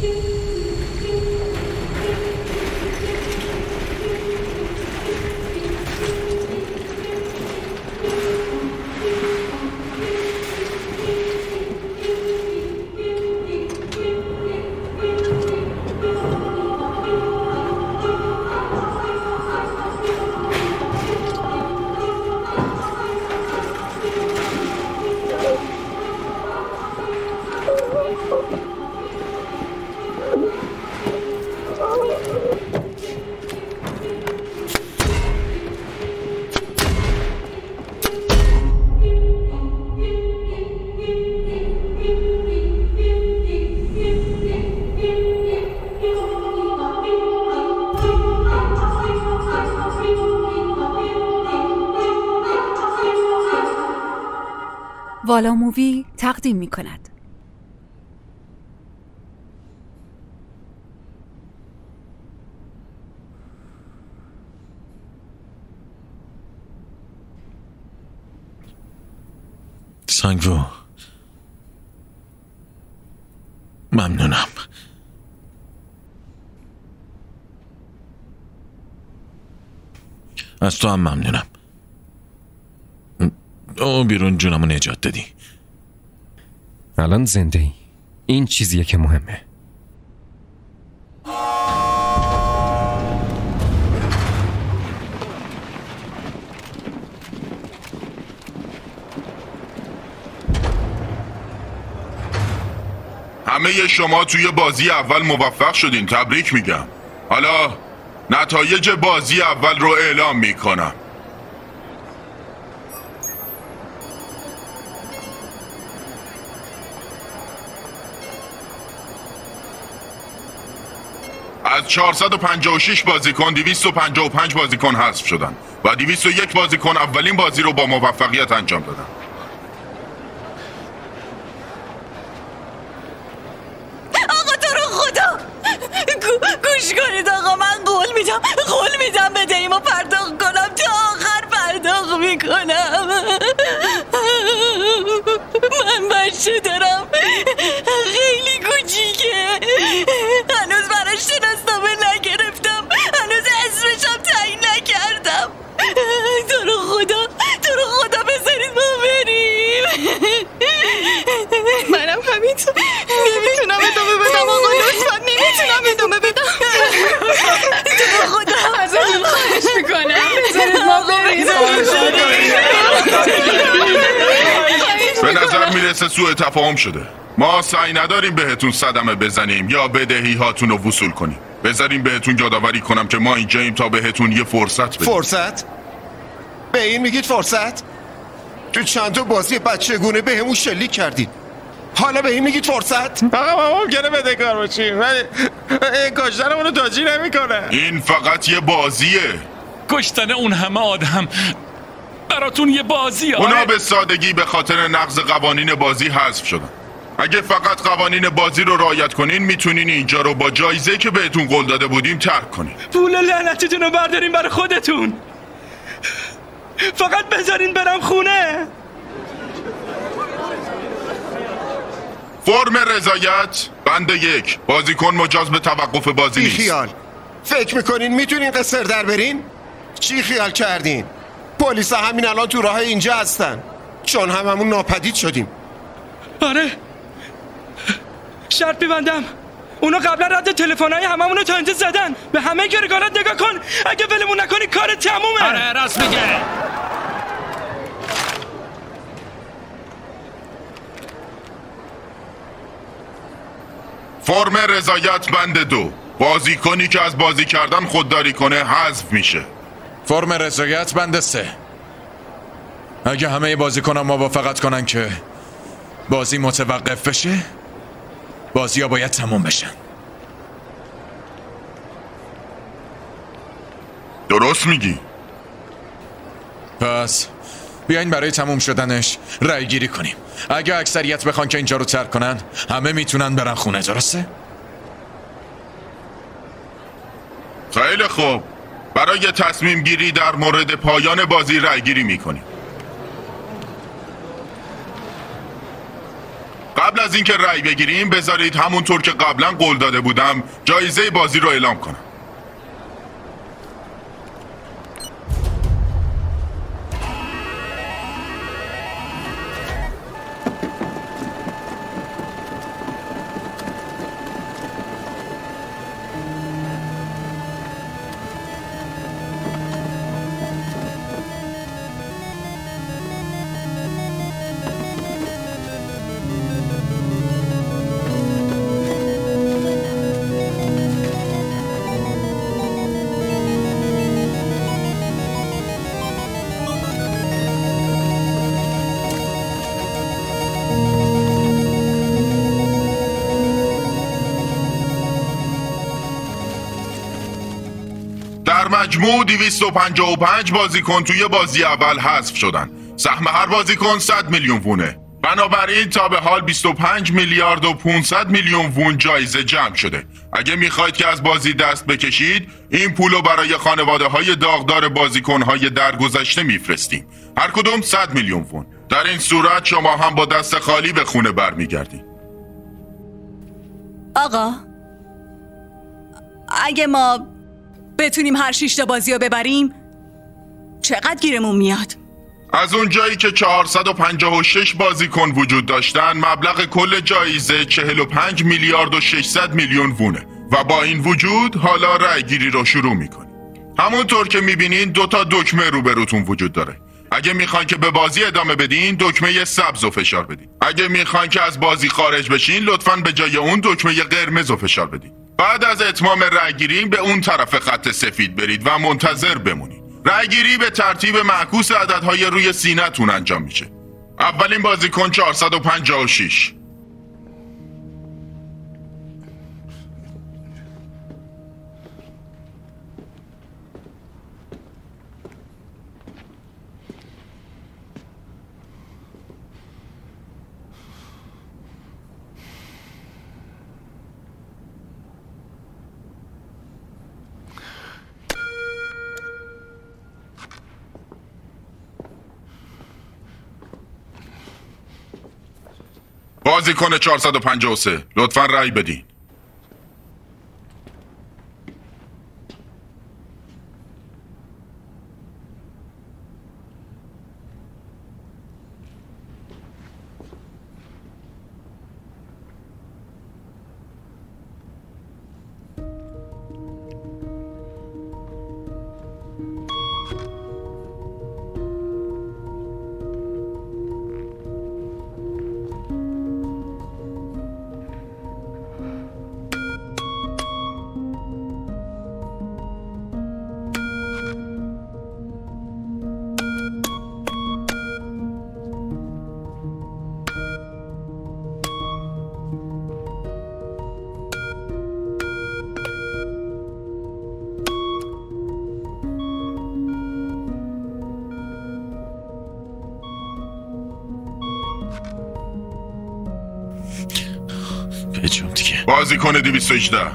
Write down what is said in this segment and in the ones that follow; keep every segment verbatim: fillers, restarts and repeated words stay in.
والا مووی تقدیم می کند. سانگرو، ممنونم. از تو هم ممنونم. او بیرون جونمو نجات دادی. الان زنده ای. این چیزیه که مهمه. همه شما توی بازی اول موفق شدین، تبریک میگم. حالا نتایج بازی اول رو اعلام میکنم. از چهارصد و پنجاه و شش بازیکن دویست و پنجاه و پنج بازیکن حذف شدن و دویست و یک بازیکن اولین بازی رو با موفقیت انجام دادن. آقا تو رو خدا گوش کنید آقا، من قول میدم قول میدم بدهیمو پرداخت کنم، تا آخر پرداخت میکنم. من بچه دارم خیلی کوچیکه، هنوز براش شناسنامه نگرفتم، هنوز اسمشم تعیین نکردم. تو رو خدا تو رو خدا بذارید ما بریم. منم همینطور نمیتونم ادامه بدم آقا، لطفا نمیتونم ادامه بدم. تو رو خدا ازتون خواهش میکنم بذارید ما بریم. به نظر میرسه سوء تفاهم شده. ما سعی نداریم بهتون صدمه بزنیم یا بدهی هاتون رو وصول کنیم. بذاریم بهتون یادآوری کنم که ما اینجاییم تا بهتون یه فرصت بدیم. فرصت؟ به این میگید فرصت؟ تو چند تا بازی بچگونه بهمون شلیک کردید، حالا به این میگید فرصت؟ آقا ما ممکنه بدهکار باشیم ولی کشتنمون رو تاجی نمیکنه. این فقط یه بازیه. کشتن اون همه آدم براتون یه بازیه. اونا به سادگی به خاطر نقض قوانین بازی حذف شدن. اگه فقط قوانین بازی رو رعایت کنین میتونین اینجا رو با جایزه که بهتون قول داده بودیم ترک کنین. پول لعنتتون رو بردارین برای خودتون، فقط بذارین برم خونه. فرم رضایت بند یک، بازیکن مجاز به توقف بازی نیست. بی خیال. فکر میکنین میتونین قصر در برین؟ چی خیال کردین؟ پلیس همین الان تو راه اینجا هستن، چون هممون ناپدید شدیم. آره شرط میبندم اونا قبلا رد تلفن‌های هممون رو تا اینجا زدن. به همه گرگانات نگاه کن، اگه ولمون نکنی کار تمومه. آره راست میگه. فرم رضایت بند دو، بازیکنی که از بازی کردن خودداری کنه حذف میشه. فرم رضایت بند سه، اگه همه بازیکنان موافقت کنن که بازی متوقف بشه، بازی ها باید تموم بشن. درست میگی. پس بیاین برای تموم شدنش رای گیری کنیم. اگه اکثریت بخوان که اینجا رو ترک کنن، همه میتونن برن خونه، درسته؟ خیلی خوب، برای تصمیم گیری در مورد پایان بازی رای گیری میکنیم. قبل از اینکه رأی بگیریم بذارید همونطور که قبلا قول داده بودم جایزه بازی رو اعلام کنم. مجموع دویست و پنجاه و پنج بازیکن توی بازی اول حذف شدن. سهم هر بازیکن صد میلیون وونه. بنابراین تا به حال بیست و پنج میلیارد و پانصد میلیون وون جایزه جمع شده. اگه میخواید که از بازی دست بکشید این پولو برای خانواده های داغدار بازیکن های درگذشته میفرستیم. هر کدوم صد میلیون وون. در این صورت شما هم با دست خالی به خونه برمیگردید. آقا اگه ما بتونیم هر شش تا بازی رو ببریم چقدر گیرمون میاد؟ از اون جایی که چهارصد و پنجاه و شش بازیکن وجود داشتن مبلغ کل جایزه چهل و پنج میلیارد و ششصد میلیون وونه و با این وجود حالا رأی گیری رو شروع میکنیم. همونطور که میبینین دو تا دکمه روبروتون وجود داره. اگه میخواین که به بازی ادامه بدین دکمه سبز رو فشار بدین. اگه میخواین که از بازی خارج بشین لطفاً به جای اون دکمه قرمز رو فشار بدین. بعد از اتمام رأیگیری به اون طرف خط سفید برید و منتظر بمونید. رأیگیری به ترتیب معکوس عددهای روی سینه‌تون انجام میشه. اولین بازیکن چهارصد و پنجاه و شش. بازیکن چهارصد و پنجاه و سه لطفاً رأی بدین. بازیکن دویست و هجده.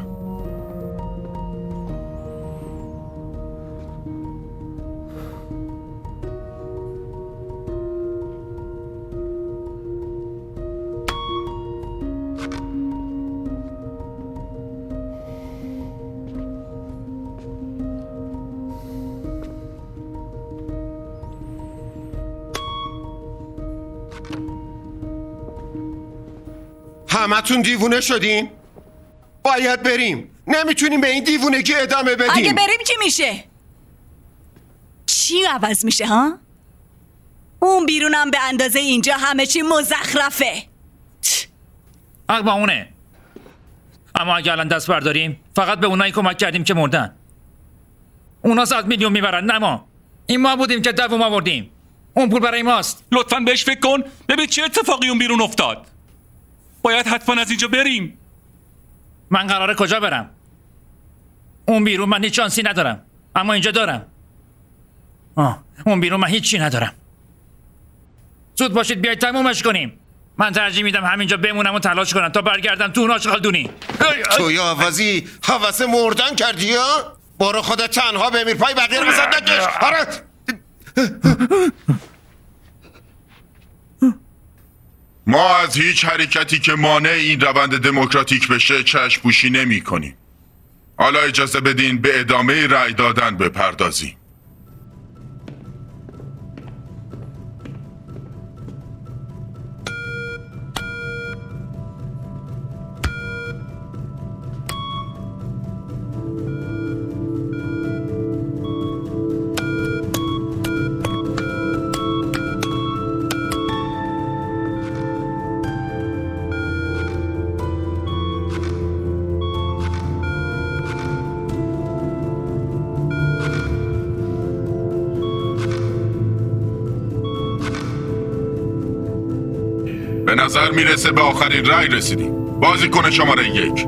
همتون دیوونه شدین؟ باید بریم. نمیتونیم به این دیوونگی ادامه بدیم. اگه بریم چی میشه؟ چی عوض میشه ها؟ اون بیرونم به اندازه اینجا همه چی مزخرفه. حق با اونه. اما اگه الان دست برداریم فقط به اونایی کمک کردیم که مردن. اونا صد میلیون میبرن نه ما. این ما بودیم که دووم آوردیم. اون پول برای ماست. لطفاً بهش فکر کن ببین چه اتفاقی اون بیرون افتاد. باید حتما از اینجا بریم. من قراره کجا برم؟ اون بیرون من هیچ شانسی ندارم اما اینجا دارم. آه. اون بیرون من هیچی ندارم. زود باشید بیایید تمومش کنیم. من ترجیح میدم همینجا بمونم و تلاش کنم تا برگردم تو اون آشغالدونی. توی آوازی حوث مردن کردی یا؟ برو خودت تنها بمیر پای بقیه رو بزد نکش. آره ما از هیچ حرکتی که مانع این روند دموکراتیک بشه چشم پوشی نمی کنیم. حالا اجازه بدین به ادامه رأی دادن بپردازیم. به نظر میرسه به آخرین رأی رسیدیم. بازیکن شماره یک.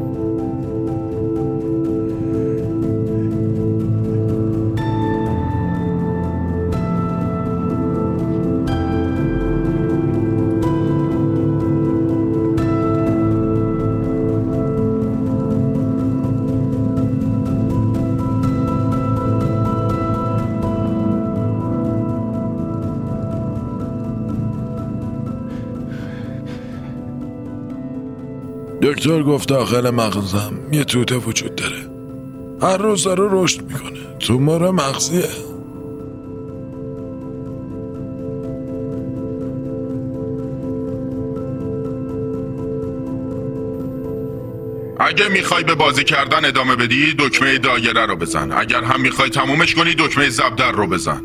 دکتر گفت داخل مغزم یه توته وجود داره، هر روز داره رشد میکنه، تومور مغزیه. اگه میخوای به بازی کردن ادامه بدی دکمه دایره رو بزن، اگر هم میخوای تمومش کنی دکمه زبدر رو بزن.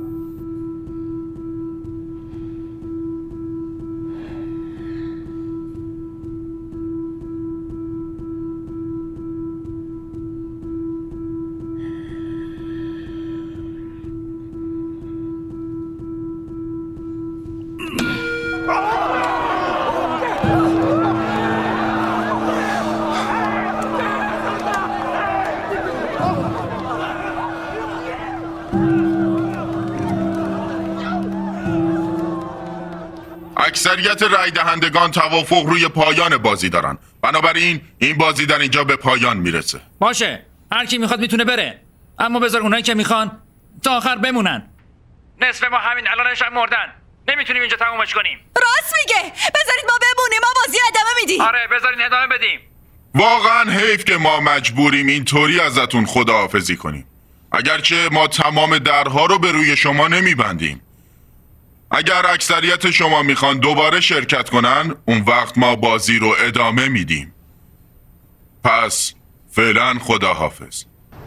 اکثریت رای دهندگان توافق روی پایان بازی دارن، بنابراین این بازی در اینجا به پایان میرسه. باشه، هر کی میخواد میتونه بره، اما بذار اونایی که میخوان تا آخر بمونن. نصف ما همین الانش هم مردن، نمیتونیم اینجا تمومش کنیم. راست میگه، بذارید ما بمونیم، ما بازی ادامه میدیم. آره بذارین ادامه بدیم. واقعا حیف که ما مجبوریم اینطوری ازتون خداحافظی کنیم، اگرچه ما تمام درها رو به روی شما نمیبندیم. اگر اکثریت شما میخوان دوباره شرکت کنن، اون وقت ما بازی رو ادامه میدیم. پس فعلا خداحافظ.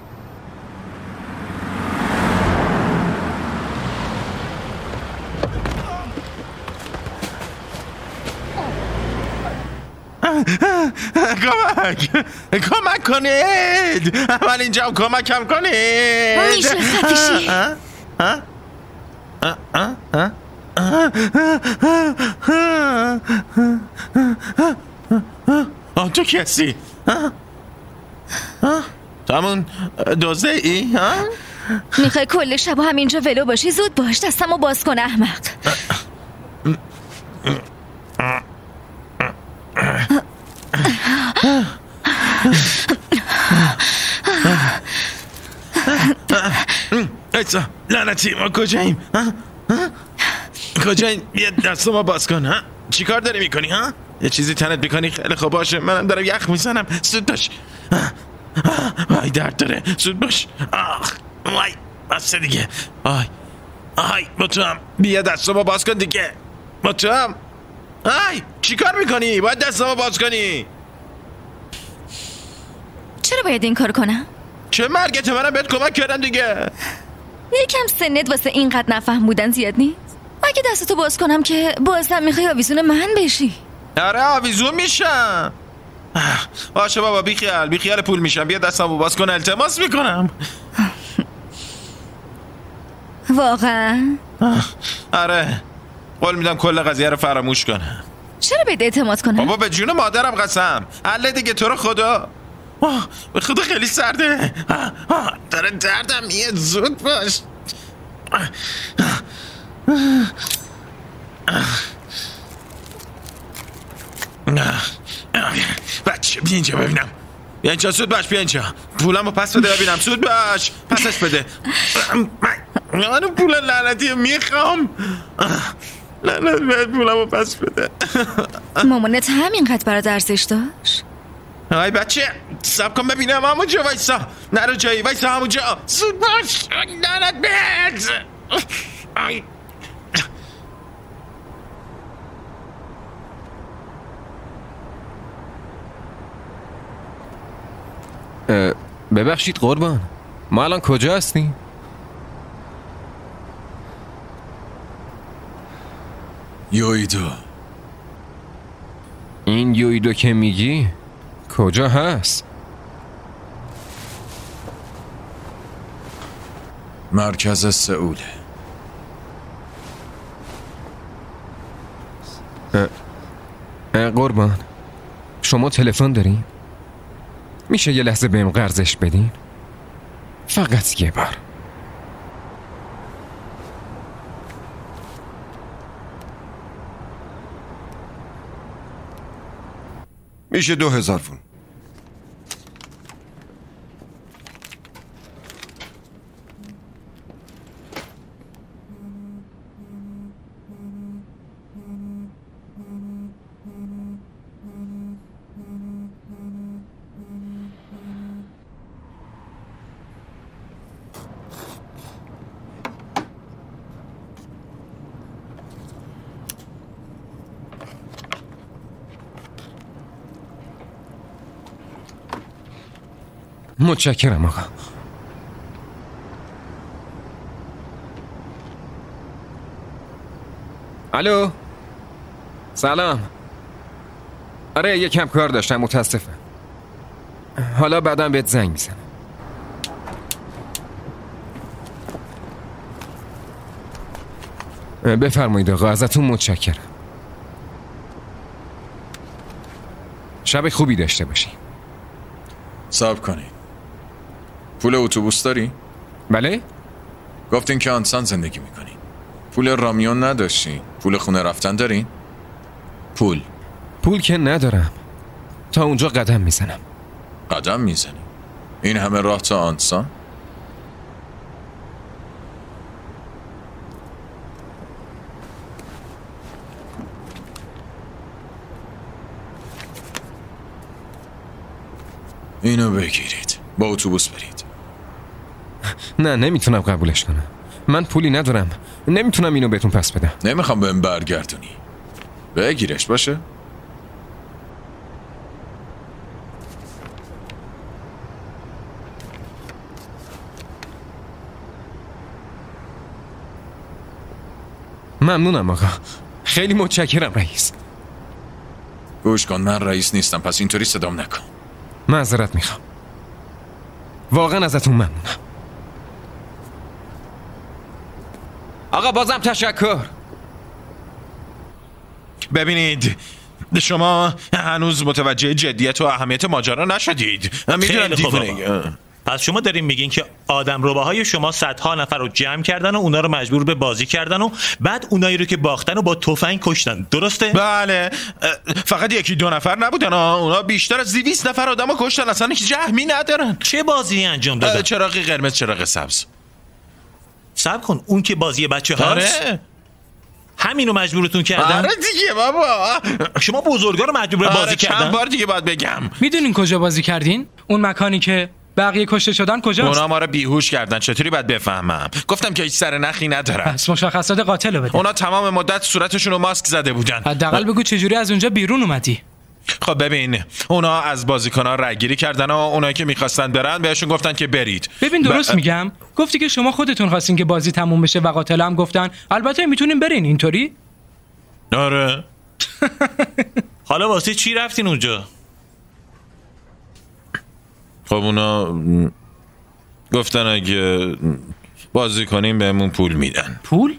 کمک کمک کنید، اول اینجا کمکم کنید. میشه خفیشی؟ آه تو کسی؟ تو همون دوزه ای؟ میخوای کل شب همینجا ولو باشی؟ زود باش، دستمو باز کن احمق. ایسا لعنتی، ما کجاییم؟ کجاییم؟ یه دست ما باز کن. ها چی کار داری میکنی؟ ها یه چیزی تنت میکنی؟ خیلی خوب باشه، منم دارم یخ میزنم. زود باش. وای درد داره، زود باش. آخ وای بسته دیگه. آی آی با تو هم بیا دست ما باز کن دیگه. با تو هم آی چی کار میکنی؟ باید دست ما باز کنی. چرا باید این کار کنم؟ چه مرگت، منم بهت کمک کردم دیگه. یکم سنت واسه اینقدر نفهم بودن زیاد نیست؟ اگه دستتو باز کنم که بازم میخوای آویزون من بشی. آره آویزون میشم. باشه بابا بیخیال بیخیال پول میشم. بیا دستمو باز کن، التماس میکنم. واقعا؟ آره قول میدم کل قضیه رو فراموش کنم. چرا بهت اعتماد کنم؟ بابا به جون مادرم قسم. حله دیگه، تو رو خدا. آه به خدا خیلی سرده. آه آه داره دردم میاد، زود باش. آه آه آه آه بچه بیا اینجا ببینم. بیا اینجا، زود باش، بیا اینجا. پولمو پس بده ببینم، زود باش پسش بده. من پول لعنتی میخوام. لعنت بهت، پولمو پس بده. مامانت همینقدر برات ارزش داشت؟ های بچه سب کن ببینم. همونجا وایسا، نرو جایی، وایسا همونجا. زود باش. لعنت بهت. ببخشید قربان، ما الان کجا هستیم؟ یویدو. این یویدو که میگی کجا هست؟ مرکز سئول. قربان شما تلفن دارین؟ میشه یه لحظه بهم قرضش بدین؟ فقط یه بار. میشه دو هزار فون. متشکرم آقا. الو سلام. آره یکم کار داشتم متاسفم. حالا بعدم بهت زنگ میزنم. بفرمایید آقا، ازتون متشکرم. شب خوبی داشته باشی. صبر کنی. پول اتوبوس داری؟ بله؟ گفتین که آنسان زندگی میکنی. پول رامیون نداشتی؟ پول خونه رفتن دارین؟ پول پول که ندارم. تا اونجا قدم میزنم. قدم میزنی؟ این همه راه تا آنسان؟ اینو بگیرید، با اتوبوس برید. نه نمیتونم قبولش کنم. من پولی ندارم، نمیتونم اینو بهتون پس بدم. نمیخوام بهم برگردونی. بگیرش باشه. ممنونم آقا، خیلی متشکرم رئیس. گوش کن، من رئیس نیستم، پس اینطوری صدام نکن. معذرت میخوام، واقعا ازتون ممنونم. آقا بازم تشکر. ببینید شما هنوز متوجه جدیت و اهمیت ماجرا نشدید. میدونم دیوونه. پس شما دارین میگین که آدم رباهای شما صدها نفر رو جمع کردن و اونا رو مجبور به بازی کردن و بعد اونایی رو که باختن و با تفنگ کشتن، درسته؟ بله، فقط یکی دو نفر نبودن، اونا بیشتر از دویست نفر آدمو کشتن، اصلا هیچ جهمی ندارن. چه بازی انجام دادن؟ چراغ قرمز، چراغ سبز. صبر کن، اون که بازی بچه هاست؟ آره. همینو مجبورتون کردن؟ آره دیگه بابا، شما بزرگا رو مجبور به بازی آره کردن؟ چند بار دیگه باید بگم. میدونین کجا بازی کردین؟ اون مکانی که بقیه کشته شدن کجاست؟ اونا ما رو بیهوش کردن، چطوری باید بفهمم؟ گفتم که هیچ سر نخی ندارن. پس مشخصات قاتل رو بده. اونا تمام مدت صورتشون رو ماسک زده بودن. حداقل بگو چجوری از اونجا بیرون اومدی. خب ببین، اونا از بازیکن‌ها رأی‌گیری کردن و اونایی که می‌خواستن برن بهشون گفتن که برید. ببین درست ب... میگم؟ گفتی که شما خودتون خواستین که بازی تموم بشه و قاتلا هم گفتن البته میتونین برین، اینطوری؟ آره. حالا واسه چی رفتین اونجا؟ خب اونا گفتن اگه بازی کنیم بهمون پول میدن. پول؟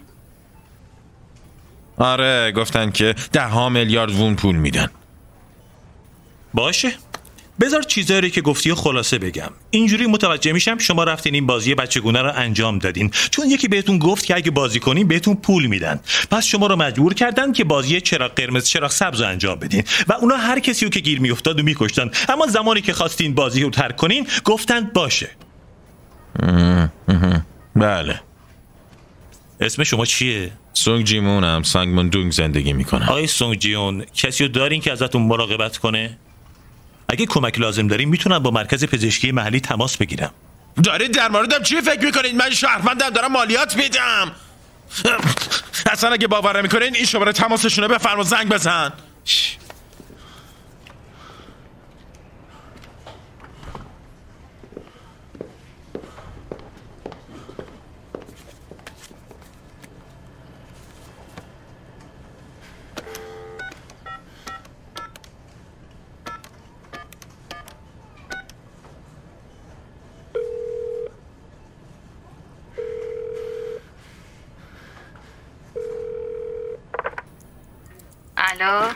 آره، گفتن که ده ها میلیارد وون پول میدن. باشه، بذار چیزایی که گفتی و خلاصه بگم. اینجوری متوجه میشم شما رفتین این بازی بچگونه رو انجام دادین چون یکی بهتون گفت که اگه بازی کنین بهتون پول میدن. پس شما رو مجبور کردن که بازی چراغ قرمز چراغ سبز رو انجام بدین و اونا هر کسی رو که گیر میافتاد و میکشتن. اما زمانی که خواستین بازی رو ترک کنین گفتن باشه. بله. اسم شما چیه؟ سونگ جیمونم، سانگمون دونگ زندگی میکنم. آقای سونگ جیون، کسی رو دارین که ازتون مراقبت کنه؟ اگه کمک لازم دارین میتونم با مرکز پزشکی محلی تماس بگیرم. دارید در موردم چی فکر میکنید؟ من شهروندم، دارم مالیات میدم. اصلا اگه باور نمیکنین این شماره تماسشونه بفرما زنگ بزن. الو.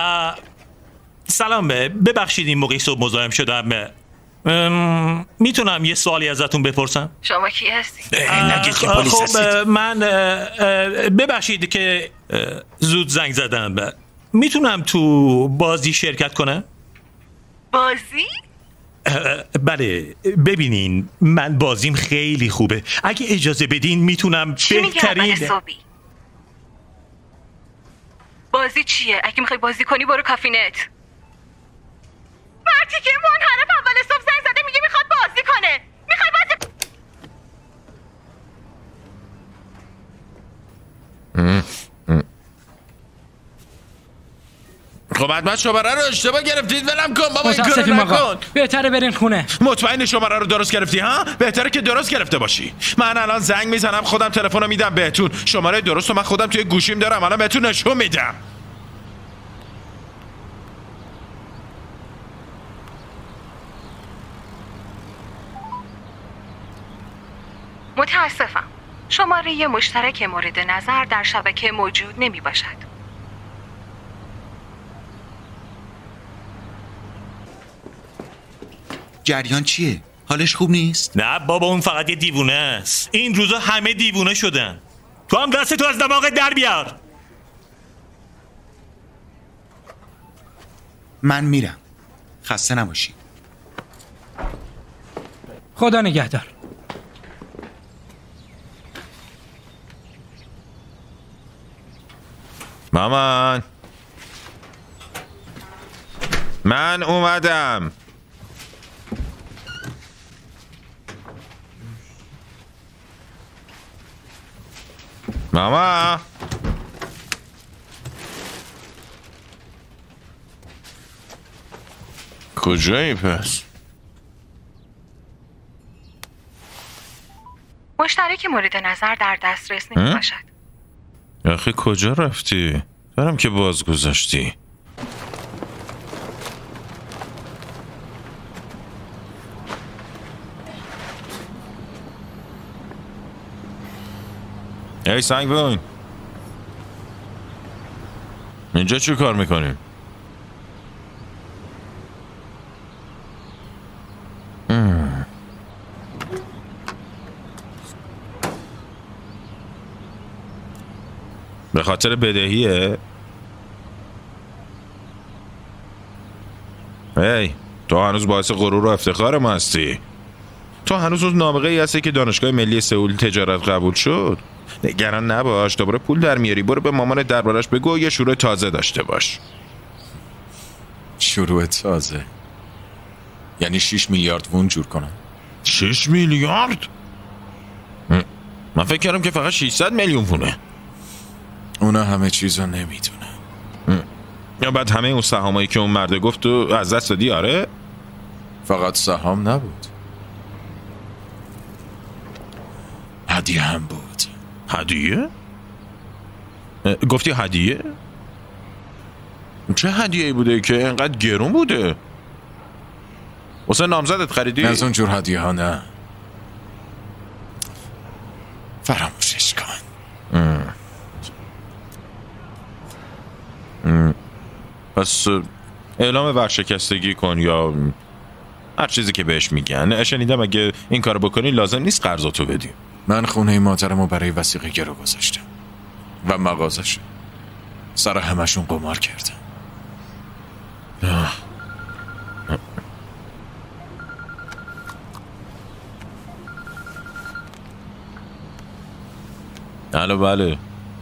سلام، ببخشید این موقعی صبح مزاحم شدم. میتونم یه سوالی ازتون بپرسم؟ شما کی هستی؟ خب من ببخشید که زود زنگ زدم. میتونم تو بازی شرکت کنم؟ بازی؟ بله، ببینین من بازیم خیلی خوبه. اگه اجازه بدین میتونم بهترین. بازی چیه؟ اگه میخوای بازی کنی برو کافینت. مرتی که منحرف اول صبح زنگ زده میگه میخواد بازی کنه. میخوای بازی خب حتما شماره رو اشتباه گرفتید. ولم کن بابا، این کارو نکن. بهتره برین خونه. مطمئن شماره رو درست گرفتی ها؟ بهتره که درست گرفته باشی. من الان زنگ میزنم، خودم تلفن رو میدم بهتون. شماره درست رو من خودم توی گوشیم دارم، الان بهتون نشون میدم. متاسفم، شماره مشترک مورد نظر در شبکه موجود نمی باشد. جریان چیه؟ حالش خوب نیست؟ نه بابا، اون فقط یه دیوونه است. این روزا همه دیوونه شدن. تو هم دست تو از دماغت در بیار. من میرم. خسته نباشی. خدا نگهدار. مامان، من اومدم. ماما، کجایی پس؟ مشترک مورد نظر در دسترس نمی باشد. آخه کجا رفتی؟ دارم که باز گذاشتی. ای سنگبون، اینجا چی کار میکنیم؟ به خاطر بدهیه؟ ای تو هنوز باعث غرور و افتخار ما هستی. تو هنوز اون نابغه ای هستی که دانشگاه ملی سئول تجارت قبول شد. نگران نباش، دوباره پول در میاری. برو به مامان دربارش بگو یه شروع تازه داشته باش. شروع تازه؟ یعنی شیش میلیارد وون جور کنم؟ شیش میلیارد؟ من فکر کردم که فقط ششصد میلیون وونه. اونا همه چیزو نمیدونه. یا بعد همه اون سهامایی که اون مرده گفت تو از دست دادی؟ آره؟ فقط سهام نبود، هدیه هم بود. هدیه؟ گفتی هدیه؟ چه هدیه‌ای بوده که اینقدر گرون بوده؟ واسه نامزدت خریدی؟ از اون جور هدیه ها نه، فراموشش کن. ام. ام. پس اعلام ورشکستگی کن یا هر چیزی که بهش میگن. شنیدم اگه این کارو بکنی لازم نیست قرضاتو بدی. من خونه مادرمو برای وثیقه گرو گذاشتم و مغازش سر همشون قمار کردم. الو بله.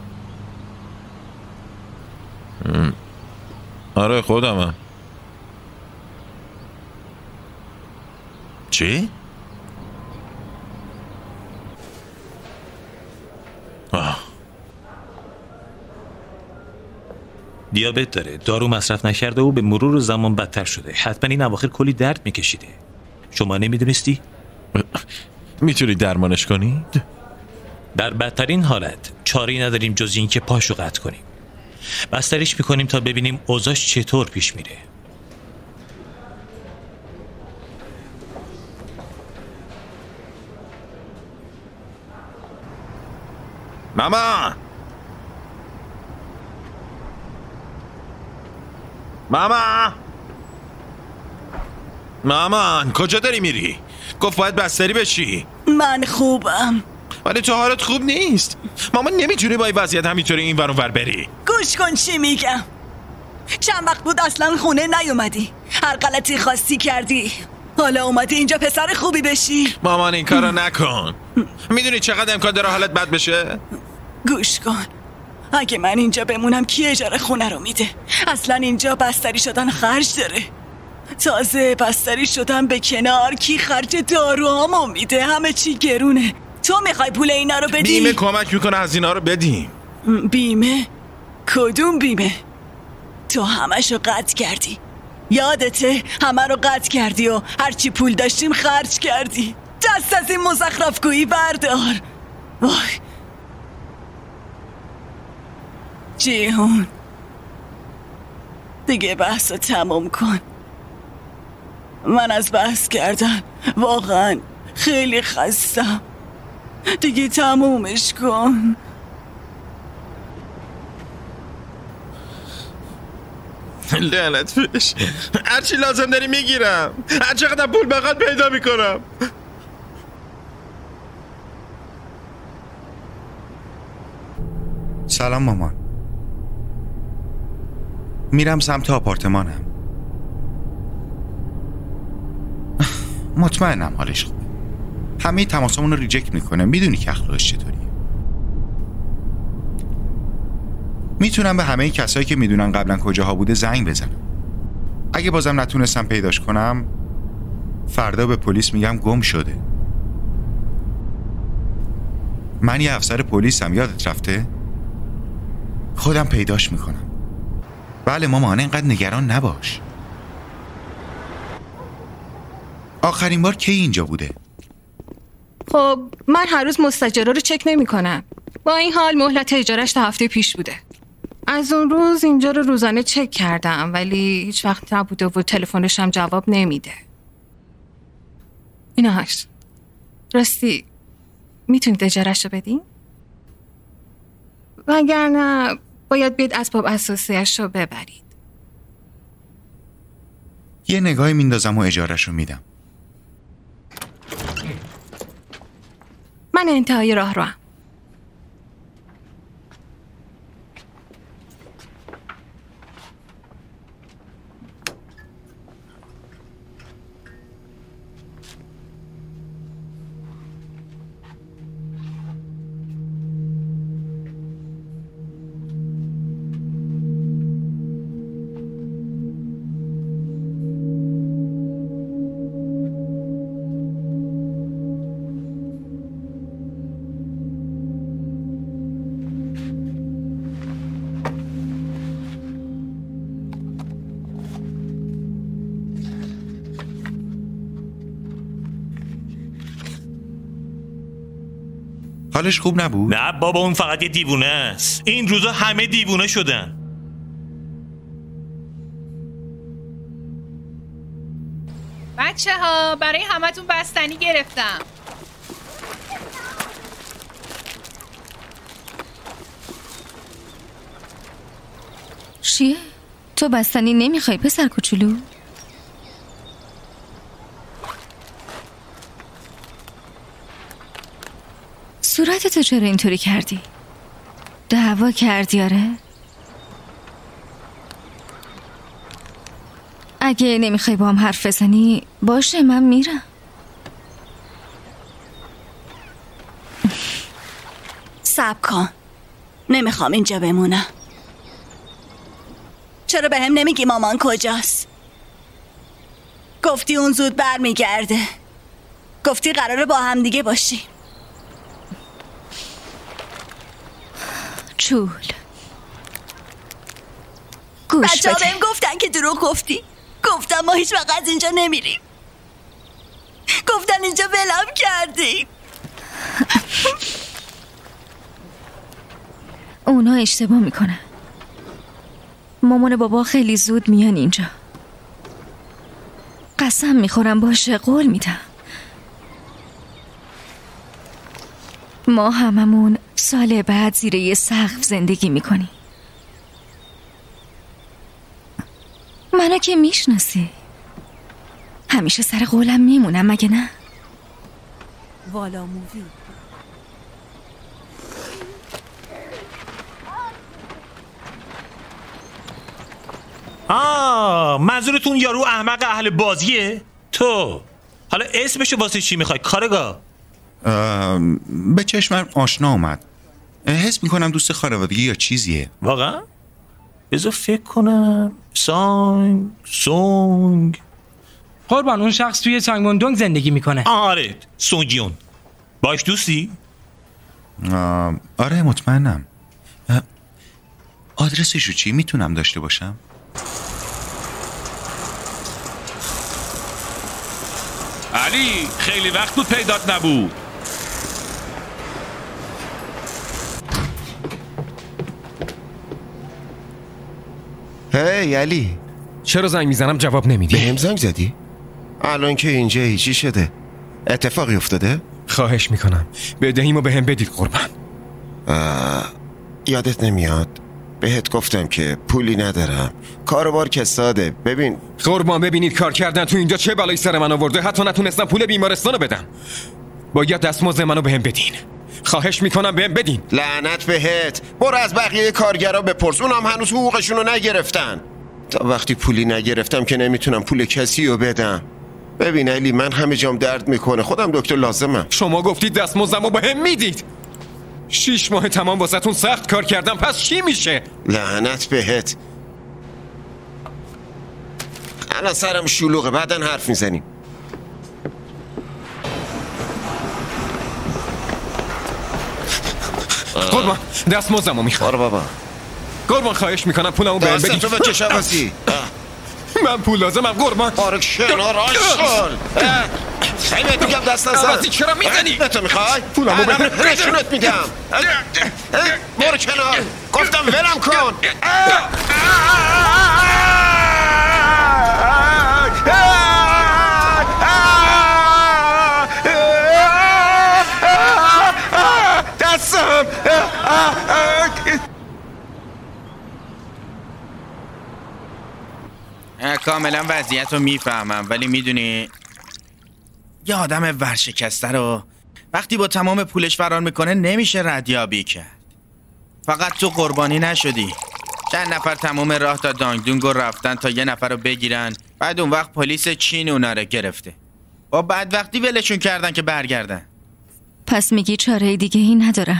آره خودمم. چی؟ آه. دیابت داره، دارو مصرف نکرده و به مرور زمان بدتر شده. حتما این اواخر کلی درد میکشیده. شما نمیدونستی؟ میتونی درمانش کنید؟ در بدترین حالت چاره‌ای نداریم جز این که پاشو قطع کنیم. بستریش میکنیم تا ببینیم اوضاعش چطور پیش میره. ماما ماما مامان کجا داری میری؟ گفت باید بستری بشی. من خوبم ولی تو حالت خوب نیست. مامان نمیتونی با این وضعیت همینطوری این ور اون ور بری. گوش کن چی میگم. چند وقت بود اصلا خونه نیومدی، هر غلطی خواستی کردی، حالا اومدی اینجا پسر خوبی بشی. مامان این کارو نکن. میدونی چقدر امکان داره حالت بد بشه؟ گوش کن، اگه من اینجا بمونم کی اجاره خونه رو میده؟ اصلا اینجا بستری شدن خرج داره. تازه بستری شدن به کنار، کی خرج داروهامو میده؟ همه چی گرونه. تو میخوای پول اینا رو بدی؟ بیمه کمک میکنه از اینا رو بدیم. بیمه؟ کدوم بیمه؟ تو همشو قطع کردی، یادته؟ همه رو قطع کردی و هرچی پول داشتیم خرج کردی. دست از این مزخرفگویی بردار. وای جیهون، دیگه بحث رو تموم کن. من از بحث کردن واقعا خیلی خستم. دیگه تمومش کن. لعنت بهش، هرچی لازم داری میگیرم، هر چقدر پول بخواد پیدا میکنم. سلام مامان. میرم سمت آپارتمانم. مطمئنم حالش خوبه. همه تماسامون رو ریجکت میکنه. میدونی که اخلاقش چطوریه. میتونم به همه کسایی که میدونن قبلا کجاها بوده زنگ بزنم. اگه بازم نتونستم پیداش کنم، فردا به پلیس میگم گم شده. من یه افسر پلیسم، یادت رفته؟ خودم پیداش میکنم. بله مامان، اینقدر نگران نباش. آخرین بار کی اینجا بوده؟ خب من هر روز مستاجره رو چک نمی کنم. با این حال مهلت اجارش تا هفته پیش بوده. از اون روز اینجا رو روزانه چک کردم ولی هیچ وقت نبوده و تلفنش هم جواب نمیده. اینا هشت. راستی میتونید اجارش رو بدین؟ وگرنه باید بید اسباب اساسیش رو ببرید. یه نگاهی میندازم و اجارش رو میدم. من انتهای راه رو هم. حالش خوب نبود؟ نه بابا، اون فقط یه دیوونه است. این روزا همه دیوونه شدن. بچه ها برای همتون بستنی گرفتم. چیه؟ تو بستنی نمیخوای پسر کوچولو؟ صورتتو چرا اینطوری کردی؟ دعوا کردی آره؟ اگه نمیخوای با هم حرف بزنی باشه، من میرم. صبر کن. نمیخوام اینجا بمونم. چرا به هم نمیگی مامان کجاست؟ گفتی اون زود برمیگرده. گفتی قراره با هم دیگه باشی. چول گوش بچه ها بده. بهم گفتن که دروغ گفتی. گفتم ما هیچ وقت از اینجا نمیریم. گفتن اینجا ولم کردی. اونا اشتباه میکنن. مامان و بابا خیلی زود میان اینجا. قسم میخورم باشه، قول میدم. ما هممون سال بعد زیر یه سقف زندگی میکنیم. منو که میشناسی. همیشه سر قولم میمونم مگه نه؟ والا مووی. آه منظورتون یارو احمق اهل بازیه؟ تو حالا اسمشو واسه چی میخوای کارگاه؟ به چشمم آشنا اومد. حس میکنم دوست خانوادگی یا چیزیه. واقعا؟ بذار فکر کنم. سانگ سونگ قربان اون شخص توی سانگوندونگ زندگی میکنه. آره سونگیون. باش دوستی؟ آره مطمئنم. آدرسشو چی میتونم داشته باشم؟ علی خیلی وقت بود پیدات نبود. هی علی، چرا زنگ میزنم جواب نمیدی؟ بهم زنگ زدی؟ الان که اینجا هیچی شده. اتفاقی افتاده؟ خواهش میکنم بدهیمو بهم بدید قربان. یادت نمیاد بهت گفتم که پولی ندارم. کاروبار که ساده. ببین قربان ببینید کار کردن تو اینجا چه بلایی سر من آورده. حتی نتونستم پول بیمارستانو بدم. باید دستمزد منو بهم بدین. خواهش میکنم بهم بدین. لعنت بهت. برو از بقیه کارگرا بپرس. اونم هنوز حقوقشونو نگرفتن. تا وقتی پولی نگرفتم که نمیتونم پول کسی رو بدم. ببین علی من همه جام درد میکنه. خودم دکتر لازمم. شما گفتید دستمزدمو بهم میدید. شیش ماه تمام واسهتون سخت کار کردم. پس چی میشه؟ لعنت بهت. الان سرم شلوغه. بعدن حرف میزنیم. قربان دستمزدمو میخوام. آره بابا. قربان خواهش میکنم پولمو بهم بدید. دستتو بکش عوضی. من پول لازمم قربان. آره کنار آشغال. خیلی میگم دست نزن. عوضی چرا میزنی؟ نه تو میخوای؟ پولمو بهم بده. نشونت میدم. برو کنار. گفتم ولم کن. دستم. کاملا وضعیت رو میفهمم ولی میدونی یه آدم ورشکسته رو وقتی با تمام پولش فرار میکنه نمیشه ردیابی کرد. فقط تو قربانی نشدی. چند نفر تمام راه تا دانگدونگ رو رفتن تا یه نفر رو بگیرن. بعد اون وقت پلیس چین اونا رو گرفته. با بعد وقتی ولشون کردن که برگردن. پس میگی چاره دیگه ای نداره؟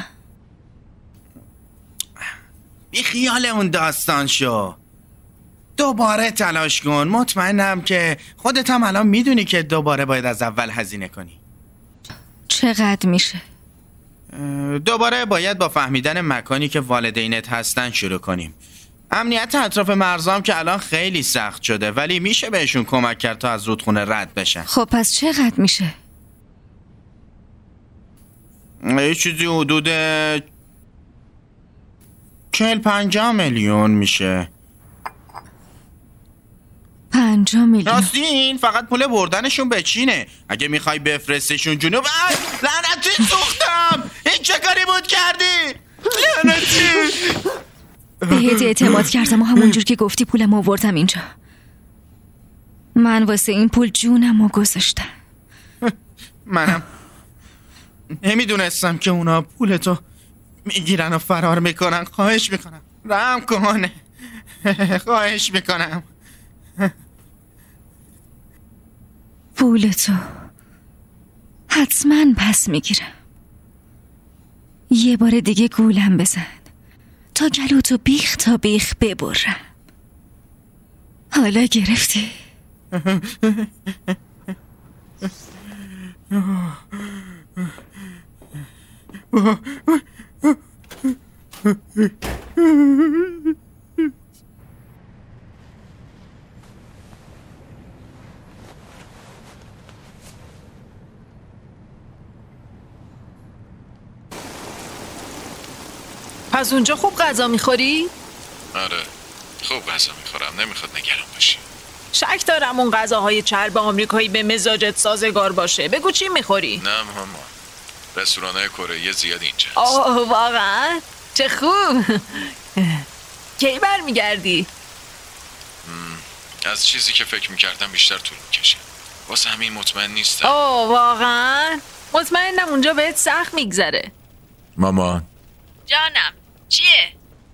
بی خیال اون داستان شو. دوباره تلاش کن. مطمئنم که خودت هم الان میدونی که دوباره باید از اول هزینه کنی. چقدر میشه؟ دوباره باید با فهمیدن مکانی که والدینت هستن شروع کنیم. امنیت اطراف مرزام که الان خیلی سخت شده ولی میشه بهشون کمک کرد تا از رودخونه رد بشن. خب پس چقدر میشه؟ یه چیزی حدود چهل پنجاه میلیون میشه. پنجاه میلیون؟ راستین فقط پول بردنشون به چینه. اگه میخوای بفرستشون جنوب. لعنتی سوختم. این چه کاری بود کردی؟ لعنتی. بهت اعتماد کردم و همونجور که گفتی پولم آوردم اینجا. من واسه این پول جونم رو گذاشتم. منم نمیدونستم که اونا پولتو میگیرن و فرار میکنن. خواهش میکنم رحم کن. خواهش میکنم. پولتو حتما پس میگیرم. یه بار دیگه گولم بزن تا گلوتو بیخ تا بیخ ببرم. حالا گرفتی؟ پس اونجا خوب غذا میخوری؟ آره خوب غذا میخورم، نمیخواد نگران باشی. شک دارم اون غذاهای چرب آمریکایی به مزاجت سازگار باشه. بگو چی میخوری؟ نه ماما، رستوران‌های کره زیاد اینجا. آه واقعا؟ چه خوب. کی برمیگردی؟ از چیزی که فکر میکردم بیشتر طول میکشه. واسه همین مطمئن نیستم. آه واقعا؟ مطمئنم اونجا بهت سخت میگذره. ماما جانم چیه؟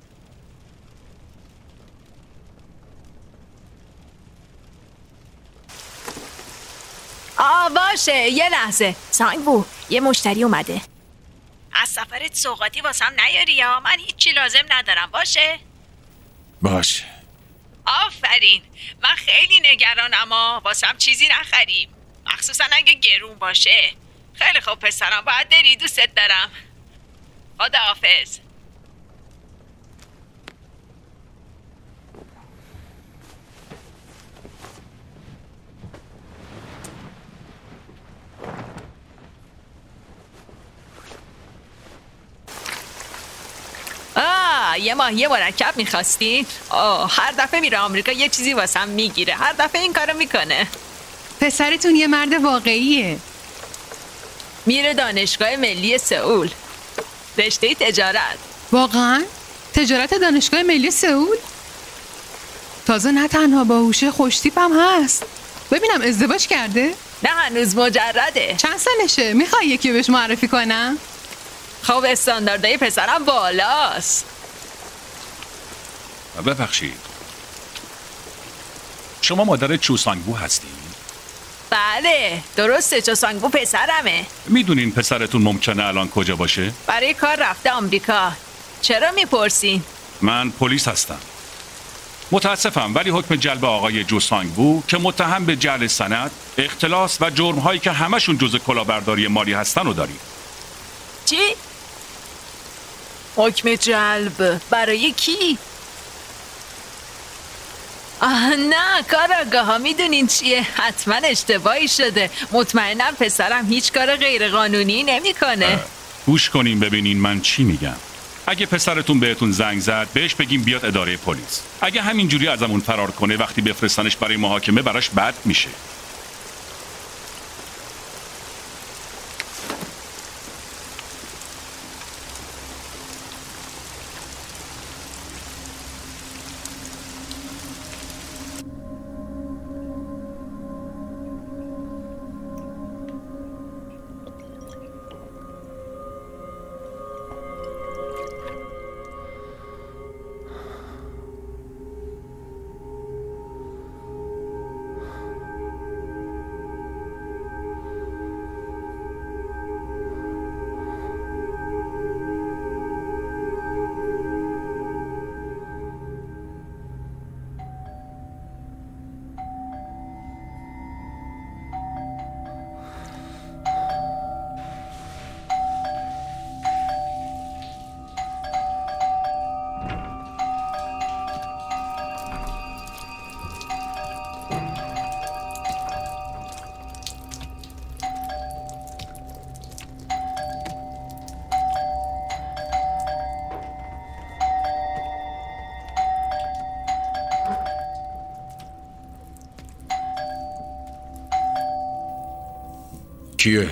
آه باشه یه لحظه. سانگبو یه مشتری اومده. از سفرت سوغاتی واسم نیاری یا من هیچی لازم ندارم. باشه؟ باشه. آفرین. من خیلی نگرانم اما واسم چیزی نخریم، مخصوصا اگه گرون باشه. خیلی خوب پسرم، باید بری، دوست دارم. خداحافظ. آه یه ماهی مرکب میخواستین؟ آه هر دفعه میره آمریکا یه چیزی واسم میگیره. هر دفعه این کارو میکنه. پسرتون یه مرد واقعیه. میره دانشگاه ملی سئول، رشته تجارت. واقعا؟ تجارت دانشگاه ملی سئول؟ تازه نه تنها باهوشه، خوشتیپ هم هست. ببینم ازدواج کرده؟ نه هنوز مجرده. چند سالشه؟ میخوای یکی بهش معرفی کنم؟ خب استانداردهای پسرم بالاست. ببخشید، شما مادر چو سانگبو هستی؟ بله درسته، چو سانگبو پسرمه. میدونین پسرتون ممکنه الان کجا باشه؟ برای کار رفته آمریکا. چرا میپرسین؟ من پلیس هستم. متاسفم ولی حکم جلب آقای جو سانگبو که متهم به جعل سند، اختلاس و جرم‌هایی که همشون جزء کلاهبرداری مالی هستن رو داریم. چی؟ حکم جلب برای کی؟ آه نه، کاراگاه ها میدونین چیه؟ حتما اشتباهی شده. مطمئنم پسرم هیچ کار غیر قانونی نمیکنه. گوش کنین ببینین من چی میگم. اگه پسرتون بهتون زنگ زد بهش بگیم بیاد اداره پلیس. اگه همینجوری ازمون فرار کنه وقتی بفرستنش برای محاکمه براش بد میشه. کیه؟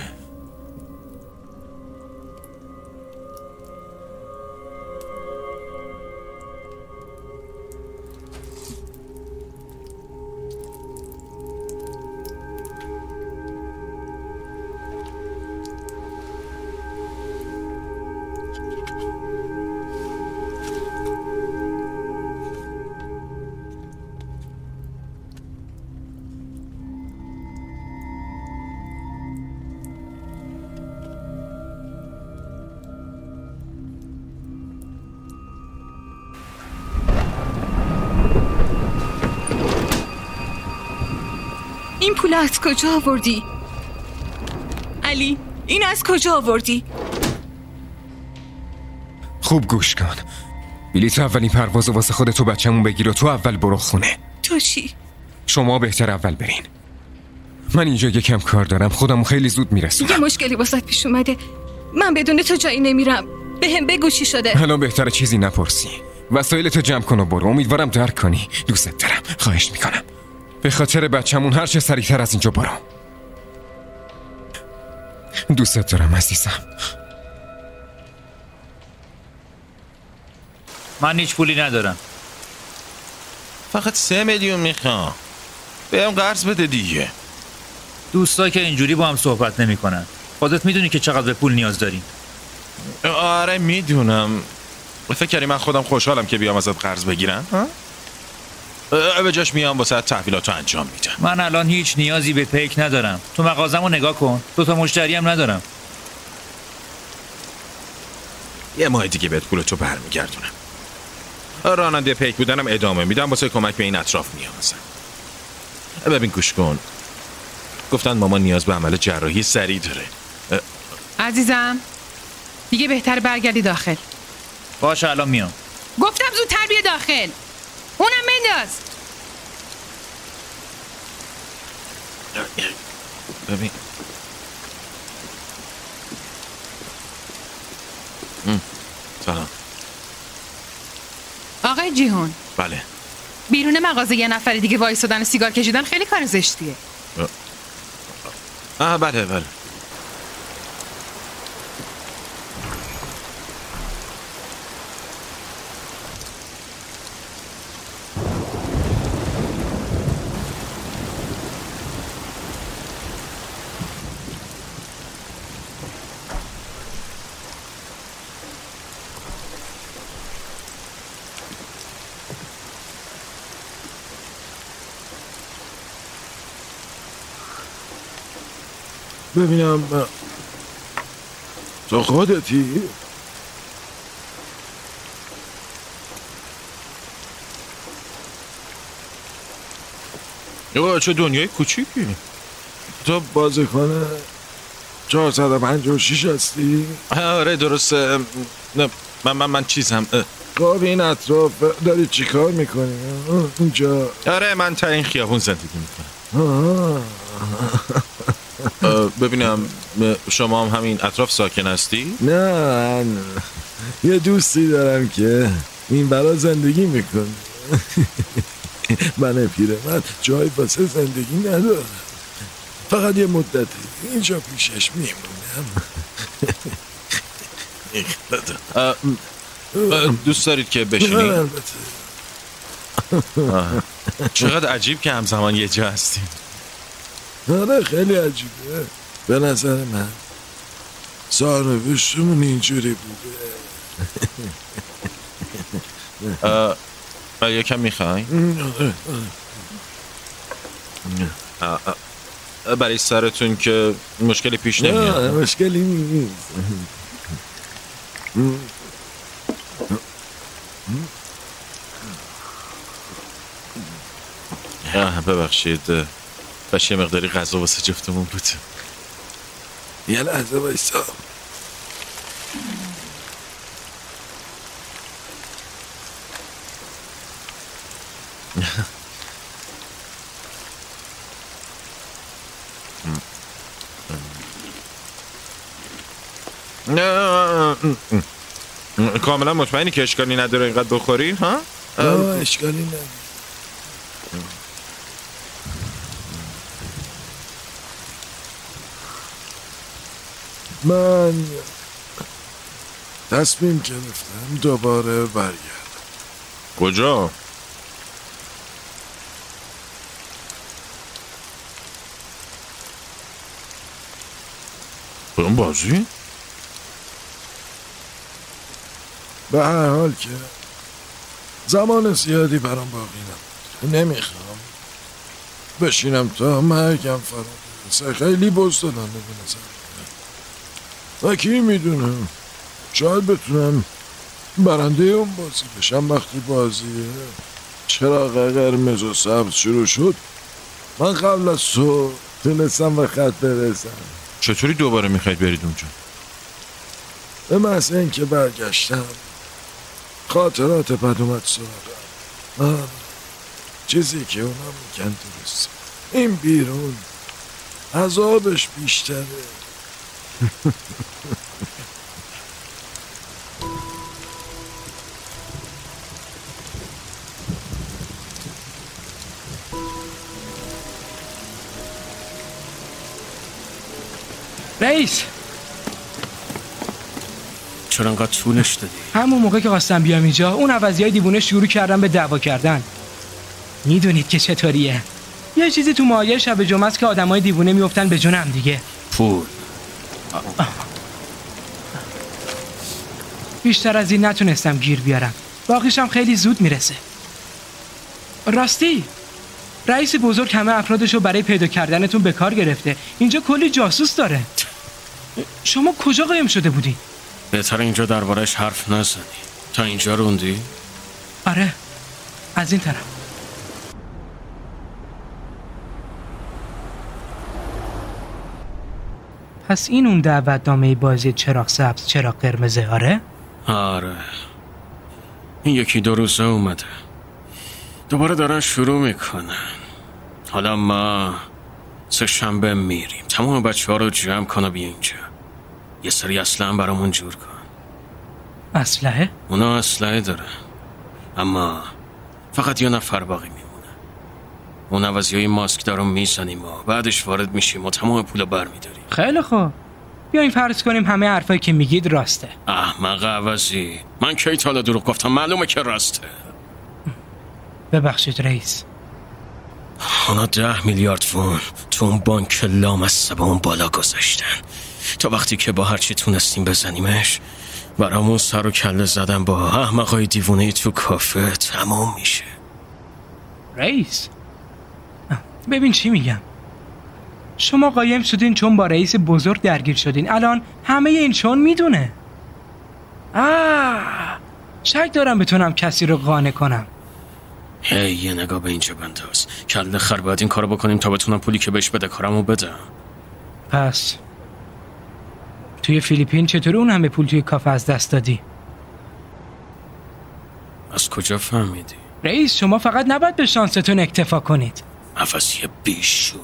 این پول از کجا آوردی؟ علی این از کجا آوردی؟ خوب گوش کن. بلیط اولین پرواز واسه خودت و بچه‌مون بگیر و تو اول برو خونه. تو چی؟ شما بهتر اول برین. من اینجا یکم کار دارم، خودمو خیلی زود میرسونم. یه مشکلی واسط پیش اومده، من بدون تو جایی نمیرم، به هم بگو چی شده. الان بهتره چیزی نپرسی. وسایلتو جمع کن و برو. امیدوارم درک کنی. دوستت دارم. خواهش میکنم به خاطر بچه‌مون هر چه سریعتر از اینجا برو. دوستت دارم عزیزم. من هیچ پولی ندارم. فقط سه میلیون میخوام. بهم قرض بده دیگه. دوستایی که اینجوری با هم صحبت نمیکنن. خودت میدونی که چقدر به پول نیاز داریم. آره میدونم. فکر کردی من خودم خوشحالم که بیام ازت قرض بگیرم؟ به جاش میام واسه تحویلاتو انجام میدم. من الان هیچ نیازی به پیک ندارم. تو مغازمو نگاه کن. دو تا مشتری هم ندارم. یه ماه دیگه بهت پولتو برمیگردونم. راننده پیک بودنم ادامه میدم، واسه کمک به این اطراف میامزم. ببین گوش کن. گفتن مامان نیاز به عمل جراحی سریع داره. عزیزم دیگه بهتر برگردی داخل. باشه الان میام. گفتم زودتر بیا داخل. اونم بنداز. ببین سلام. آقای جیهون. بله. بیرون مغازه یه نفر دیگه وایسادن و سیگار کشیدن خیلی کار زشتیه. آه بله بله. ببینم تو خودتی؟ اوه چه دنیای کوچیکی. تو بازیکن چهارصد و پنجاه و شش هستی؟ آره درسته. نه من من من چیزم. خب این اطراف داری چی کار میکنی؟ اینجا آره من تا این خیابون زندگی میکنم. ببینم شما هم همین اطراف ساکن هستی؟ نه نه یه دوستی دارم که این برا زندگی میکنه. من پیرمرد جای واسه زندگی ندارم، فقط یه مدتی اینجا پیشش میمونم. دوست دارید که بشینید؟ البته. چقدر عجیب که همزمان یه جا هستیم. آره خیلی عجیبه. به نظر من سرنوشتمون اینجوری بوده. یکم میخوای؟ برای سرتون که مشکلی پیش نمیاد؟ نه مشکلی نیست. ببخشید باشه یه مقداری غذا واسه جفتمون بود. یه لحظه بایستا. کاملا مطمئنی که اشکالی نداره اینقدر بخوری ها؟ نه اشکالی نداره. من تصمیم گرفتم دوباره برگردم. کجا؟ به اون بازی؟ به هر حال که زمان زیادی برام باقی نمونده. نمیخوام بشینم تا مرگم فرا برسه. خیلی بزدلانه به نظر و کی میدونم شاید بتونم برنده اون بازی بشم. وقتی بازی چراغ قرمز و سبز شروع شد من قبل از تو تونستم به خط برسم. چطوری دوباره میخواید برید اونجا؟ به محض اینکه برگشتم خاطرات بد اومد سراغم. آه. چیزی که اونا میگن درسته، این بیرون عذابش بیشتره. رئیس چرا انقدر طولش دادی؟ همون موقع که خواستم بیام اینجا اون عوضی های دیوونه شروع کردن به دعوا کردن. میدونید که چطوریه؟ یه چیزی تو مایه شب جمعه است که آدمای دیوونه میافتن به جون هم دیگه. پول بیشتر از این نتونستم گیر بیارم، باقیشم خیلی زود میرسه. راستی رئیس بزرگ همه افرادشو برای پیدا کردنتون به کار گرفته. اینجا کلی جاسوس داره. شما کجا قایم شده بودی؟ بهتر اینجا دربارش حرف نزنی. تا اینجا روندی؟ آره، از این طرف. پس این اون دعوتنامه بازی چراغ سبز چراغ قرمزه؟ آره؟ آره، این یکی دو روزه اومده، دوباره دارن شروع میکنن. حالا ما سه شنبه میریم، تمام بچه ها رو جمع کن و بیا اینجا. یه سری اسلحه برامون جور کن. اسلحه؟ اونا اسلحه داره، اما فقط یه نفر باقی میمونه. اون عوضی های ماسک دارو میزنیم و بعدش وارد میشیم و تمام پول بر میداریم. خیلی خوب، بیاییم فرض کنیم همه حرفایی که میگید راسته. احمق عوضی، من کی تا حالا دروغ گفتم؟ معلومه که راسته. ببخشید رئیس. اونا ده میلیارد وون تو اون بانک لامصب اون بالا گذاشتن. تا وقتی که با هرچی تونستیم بزنیمش برامون سر و کله زدن با احمقای دیوونه تو کافه تمام میشه. رئیس ببین چی میگم. شما قایم شدین چون با رئیس بزرگ درگیر شدین، الان همه این چون میدونه. آه شک دارم بتونم کسی رو قانع کنم. هی یه نگاه به اینجا بنداز. کله خر باید این کارو بکنیم تا بتونم پولی که بهش بده کارمو بدم. پس توی فیلیپین چطور اون همه پول توی کافه از دست دادی؟ از کجا فهمیدی؟ رئیس شما فقط نباید به شانستون اکتفا کنید. عوضی بیشور.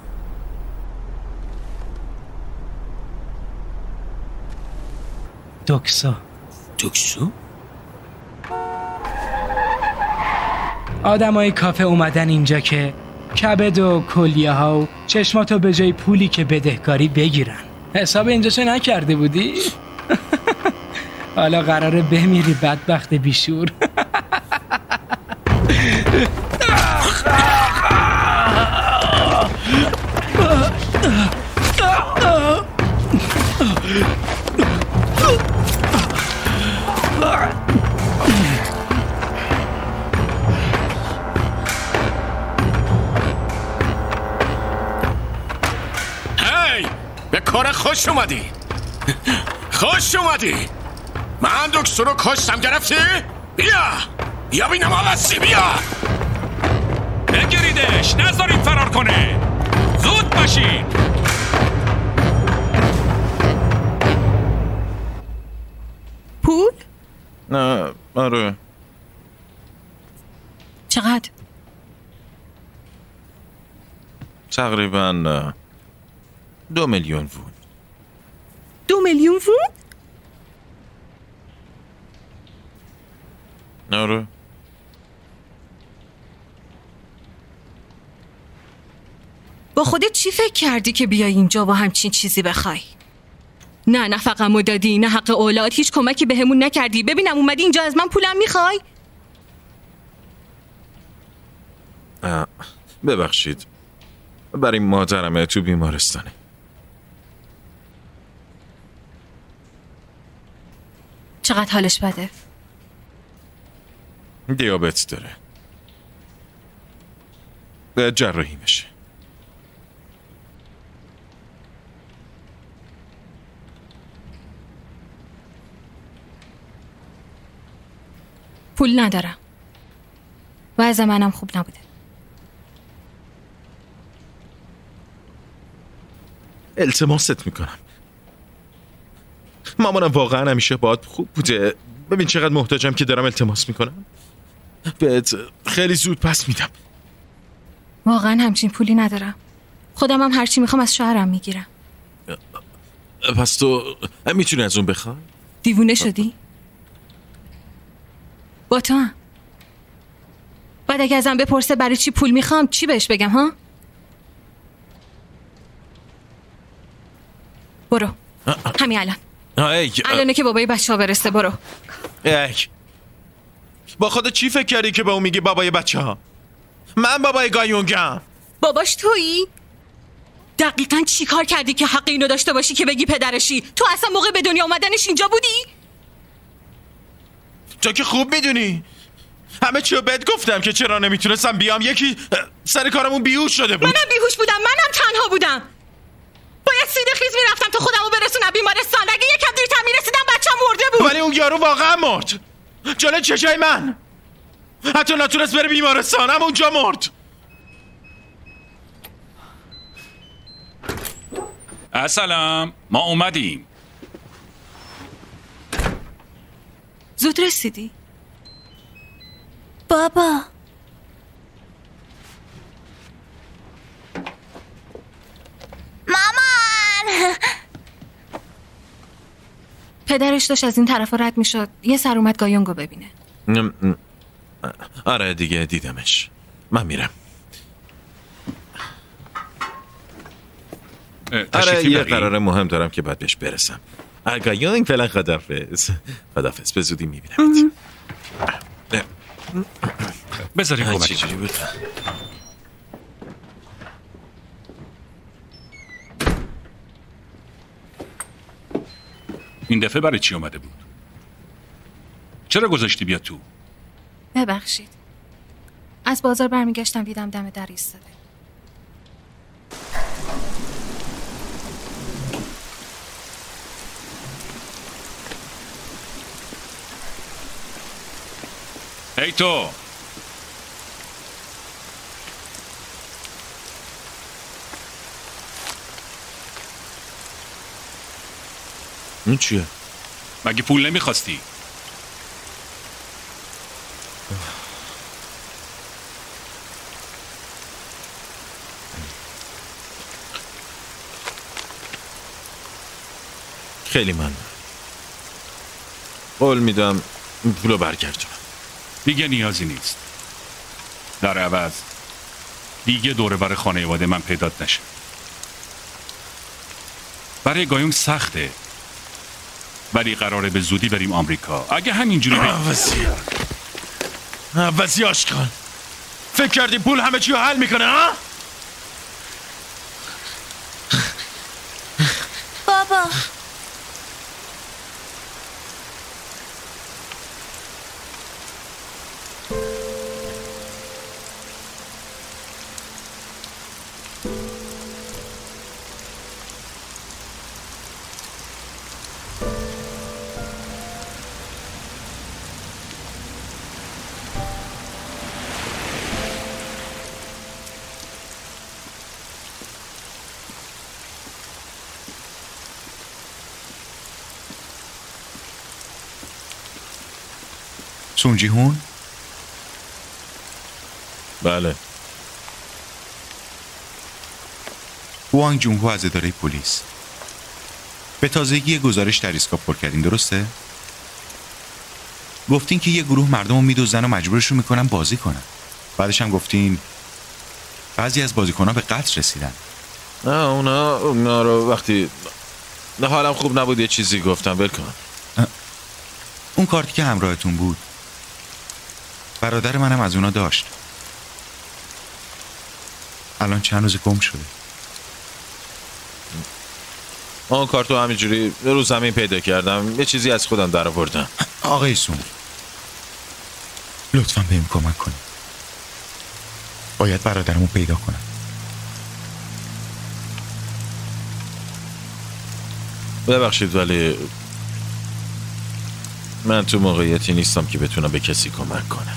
دوکسو دوکسو؟ آدمای کافه اومدن اینجا که کبد و کلیه ها و چشماتو به جای پولی که بدهکاری بگیرن. حساب اینجاشو نکرده بودی؟ حالا قراره بمیری بدبخت بیشور. به کار خوش اومدی. خوش اومدی. من دکتر رو کشتم گرفتی؟ بیا بیا بینم آقاسی بیا. بگیریدش، نذارید فرار کنه. زود باشین. پول؟ نه آره. چقدر؟ تقریبا دو میلیون وون. دو میلیون وون؟ آره. با خودت چی فکر کردی که بیای اینجا و همچین چیزی بخوای؟ نه نفقه‌مو دادی، نه حق اولاد، هیچ کمکی بهمون نکردی. ببینم اومدی اینجا از من پولم میخوای؟ ببخشید، برای مادرمه تو بیمارستانه. چقدر حالش بده؟ دیابت داره، به جراحی میشه. پول ندارم. وضع منم خوب نبوده. التماست میکنم. مامانم واقعا همیشه باهات خوب بوده. ببین چقدر محتاجم که دارم التماس میکنم. بهت خیلی زود پس میدم. واقعا همچین پولی ندارم. خودم هم هرچی میخوام از شوهرم میگیرم. پس تو میتونی از اون بخوای؟ دیوونه شدی؟ با تو هم. بعد اگه ازم بپرسه برای چی پول میخوام چی بهش بگم ها؟ برو همین الان الانه که بابای بچه ها برسته. برو. ایک با خودت چی فکر کردی که به اون میگی بابای بچه ها؟ من بابای گایونگم. باباش تویی؟ دقیقاً چی کار کردی که حق اینو داشته باشی که بگی پدرشی؟ تو اصلا موقع به دنیا اومدنش اینجا بودی؟ تو که خوب میدونی همه چیو بهت گفتم که چرا نمیتونستم بیام. یکی سر کارمون بیهوش شده بود. منم بیهوش بودم. منم تنها بودم. باید سیده خیز میرفتم تا خودمو برسونم بیمارستان. اگه یکم دیرتر میرسیدم بچه‌م مرده بود. ولی اون یارو واقعا مرد جلوی چشای من. حتی نتونست بره بیمارستان، اما اونجا مرد. السلام، ما اومدیم. زود رسیدی؟ بابا مامان. پدرش داشت از این طرفا رد میشد. یه سر اومد گایونگو ببینه. آره دیگه دیدمش. من میرم. آره یه قرار مهم دارم که باید بهش برسم. گایونگ فعلا خدافظ. خدافظ. به زودی میبینم. بذاریم کمک چجوری بود؟ این دفعه برای چی اومده بود؟ چرا گذاشتی بیاد تو؟ ببخشید. از بازار برمیگشتم دیدم دم در ایستاده. ای تو این چیه؟ مگه پول نمیخواستی؟ خیلی ممنون. قول میدم پولو برگردونم. دیگه نیازی نیست. در عوض دیگه دوره بر خانواده من پیدات نشه. برای گایونگ سخته، ولی قراره به زودی بریم آمریکا. اگه همینجوری عوضی عوضی آشکال فکر کردی پول همه چی رو حل میکنه ها؟ بابا سونجی هون؟ بله. وانگ جونگو از اداره پلیس. به تازگی یه گزارش در ایسکاپ پر کردین، درسته؟ گفتین که یه گروه مردم رو میدوزن و مجبورشون میکنن بازی کنن. بعدش هم گفتین بعضی از بازیکن‌ها به قتل رسیدن. نه اونا اونا رو وقتی نه حالم خوب نبود یه چیزی گفتم ول کن. اون کارتی که همراهتون بود برادر منم از اونا داشت. الان چند روز گم شده. اون کارتو همینجوری رو زمین پیدا کردم، یه چیزی از خودم در آوردم. آقای سون لطفاً بهم کمک کنید. باید برادرمو پیدا کنم. ببخشید ولی من تو موقعیتی نیستم که بتونم به کسی کمک کنم.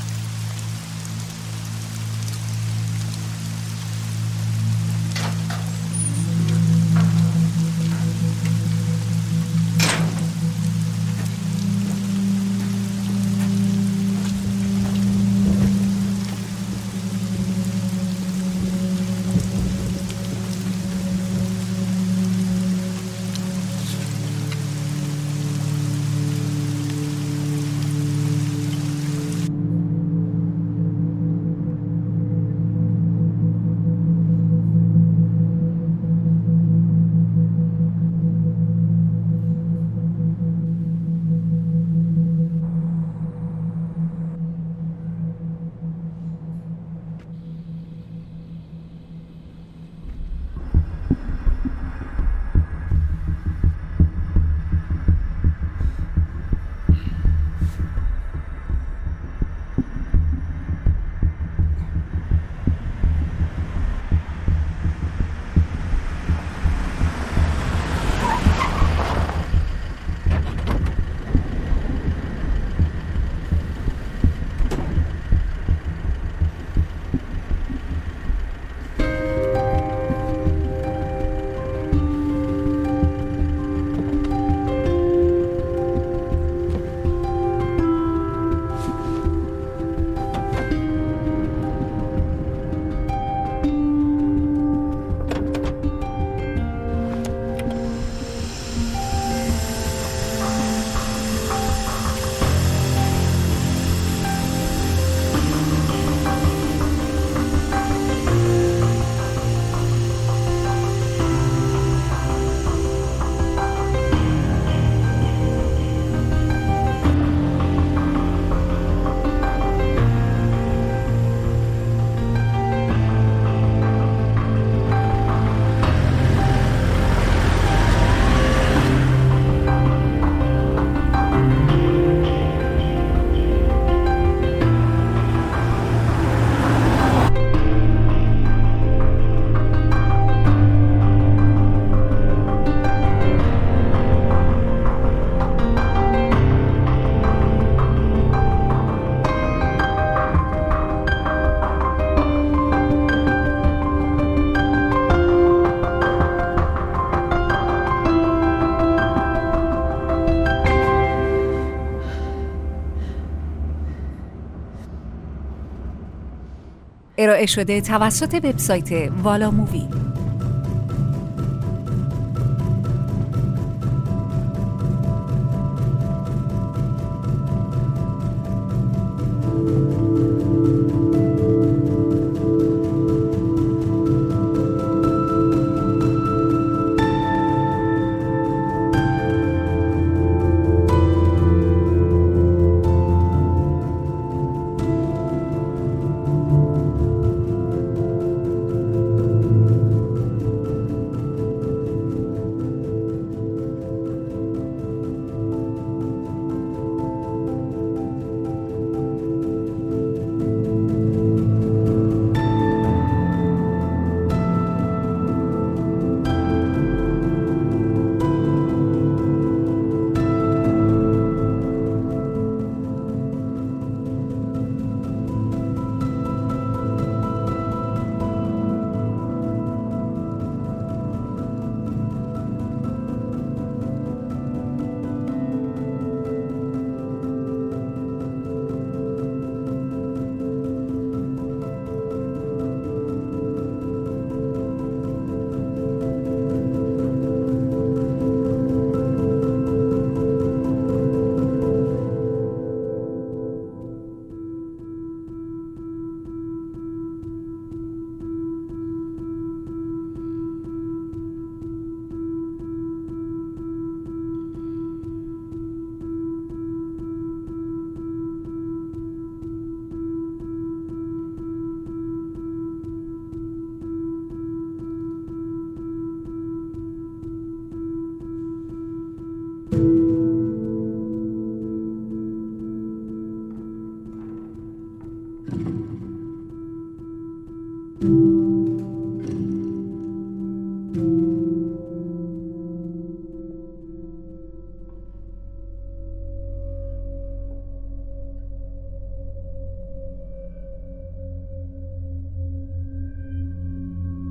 ارائه شده توسط وبسایت والا مووی.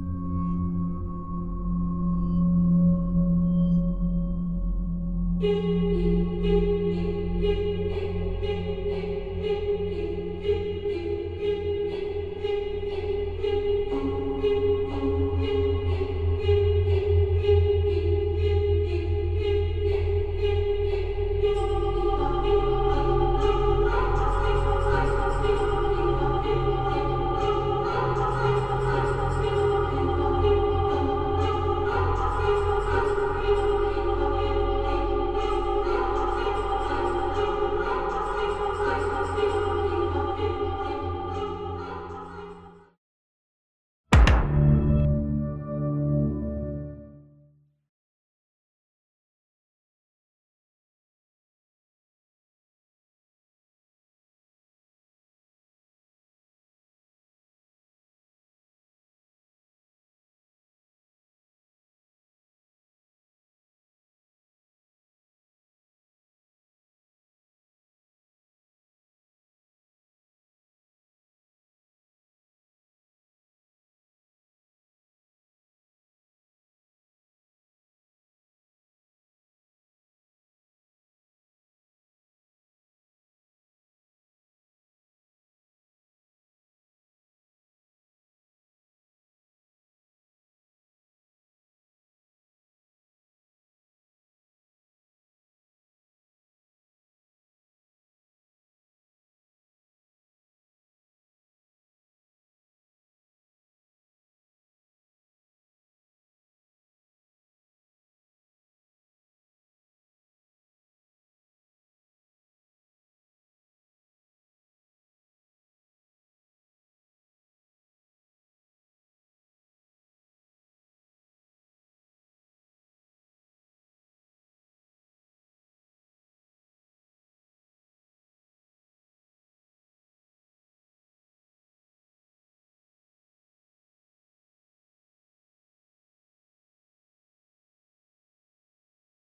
Thank you.